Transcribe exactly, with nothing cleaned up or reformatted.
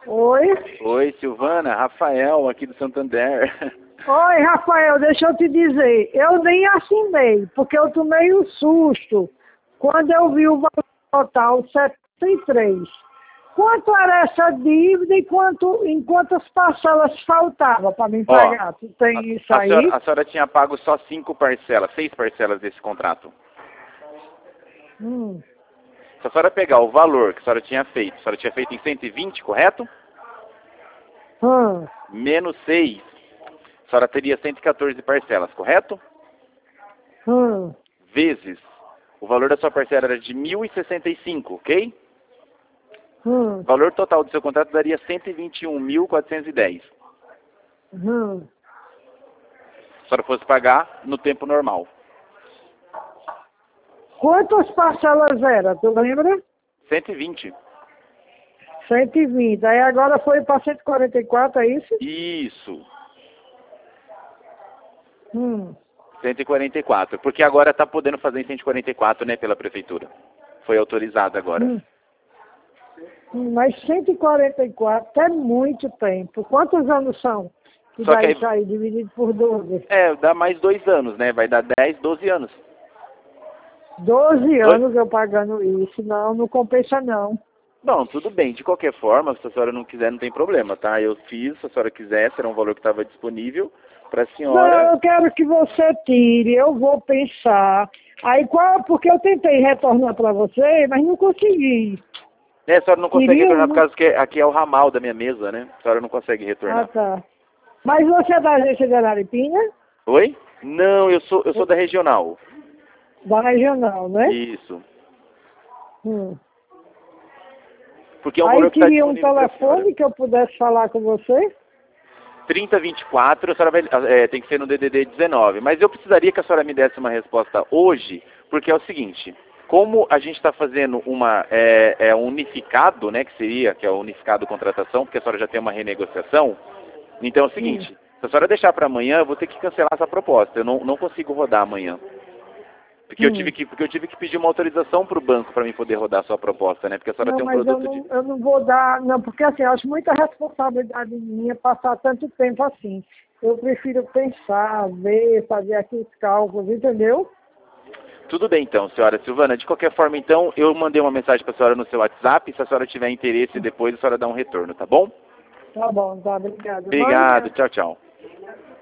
Oi? Oi, Silvana, Rafael, aqui do Santander. Oi, Rafael, deixa eu te dizer, eu nem assinei, porque eu tomei um susto quando eu vi o valor total setenta e três. Quanto era essa dívida e quanto, em quantas parcelas faltava para me pagar? Ó, Tu tem a, isso a, aí? senhora, a senhora tinha pago só cinco parcelas, seis parcelas desse contrato. Hum, Se a senhora pegar o valor que a senhora tinha feito, a senhora tinha feito em cento e vinte, correto? hum, Menos seis, a senhora teria cento e quatorze parcelas, correto? hum, Vezes, o valor da sua parcela era de mil e sessenta e cinco, ok? hum, O valor total do seu contrato daria cento e vinte e um mil, quatrocentos e dez. hum. Se a senhora fosse pagar no tempo normal. Quantas parcelas era, tu lembra? cento e vinte. cento e vinte. Aí agora foi para cento e quarenta e quatro, é isso? Isso. Hum. cento e quarenta e quatro. Porque agora está podendo fazer em cento e quarenta e quatro, né, pela prefeitura. Foi autorizado agora. Hum. Mas cento e quarenta e quatro é muito tempo. Quantos anos são? Que Só dá que aí, isso aí, dividido por doze. é, dá mais dois anos, né? Vai dar dez, doze anos. doze Oi? anos eu pagando isso. Não, não compensa não. Não, tudo bem. De qualquer forma, se a senhora não quiser, não tem problema, tá? Eu fiz, se a senhora quiser, será um valor que estava disponível para a Não, senhora. eu quero que você tire, eu vou pensar. Aí qual, porque eu tentei retornar para você, mas não consegui. É, a senhora não consegue Queria retornar por um... causa que aqui é o ramal da minha mesa, né? A senhora não consegue Ah, retornar. tá. Mas você é da agência de Araripina? Oi? Não, eu sou, eu sou da regional. Da regional, né? Isso. Hum. Porque é um Aí valor que está queria um disponível para a senhora. telefone que eu pudesse falar com você? trinta vinte e quatro, a senhora vai, é, tem que ser no D D D dezenove. Mas eu precisaria que a senhora me desse uma resposta hoje, porque é o seguinte, como a gente está fazendo uma é, é, unificado, né, que seria, que é o unificado contratação, porque a senhora já tem uma renegociação, então é o Hum. seguinte, se a senhora deixar para amanhã, eu vou ter que cancelar essa proposta, eu não, não consigo rodar amanhã. Porque eu Hum. tive que, porque eu tive que pedir uma autorização para o banco para mim poder rodar a sua proposta, né, porque a senhora Não, tem um mas eu produto de... não, eu não vou dar, não, porque assim, eu acho muita responsabilidade minha passar tanto tempo assim. Eu prefiro pensar, ver, fazer aqui os cálculos, entendeu? Tudo bem então, senhora Silvana. De qualquer forma, então, eu mandei uma mensagem para a senhora no seu WhatsApp. Se a senhora tiver interesse, depois a senhora dá um retorno, tá bom? Tá bom, tá, obrigado. Obrigado. Manda. Tchau, tchau.